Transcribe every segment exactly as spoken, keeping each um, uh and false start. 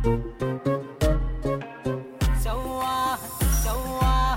سواها سواها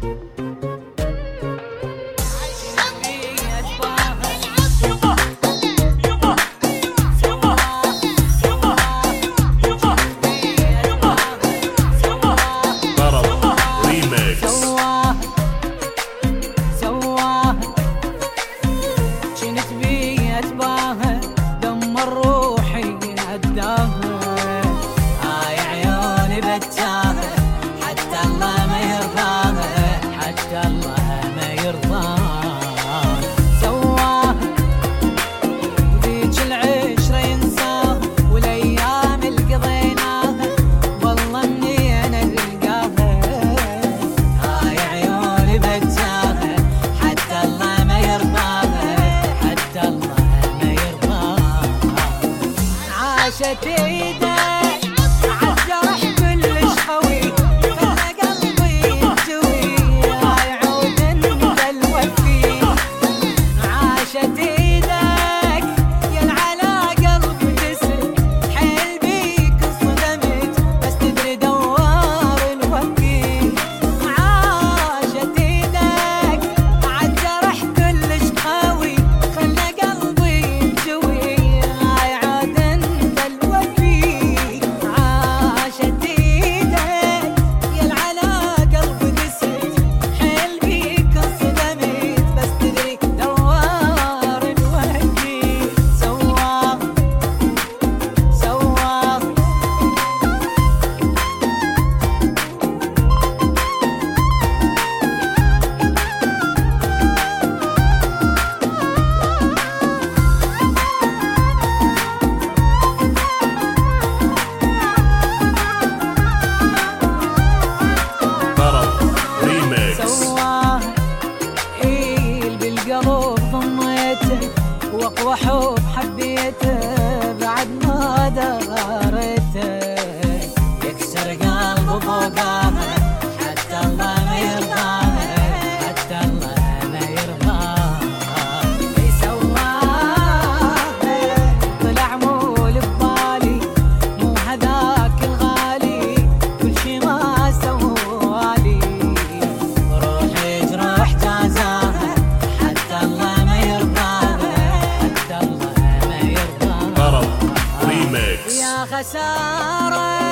عاشت ايدك عالجرح كلش قوي خلى قلبي ينجوي يعود انت الوفي عاشت ايدك يا على قلبي تسل حيل بيك صدمت بس تدري دوار الوفي عاشت ايدك عالجرح كلش قوي خلى قلبي ينجوي واقوى حب حبيته بعد ما دارته يكسر قلب فوقامه حتى الله ما يرضاه حتى الله ما يرضاه سواه طلع مو ببالي مو هذاك الغالي كل شي ما سوالي روحي جروح جازاه حتى الله ما يرضاه يا خسارة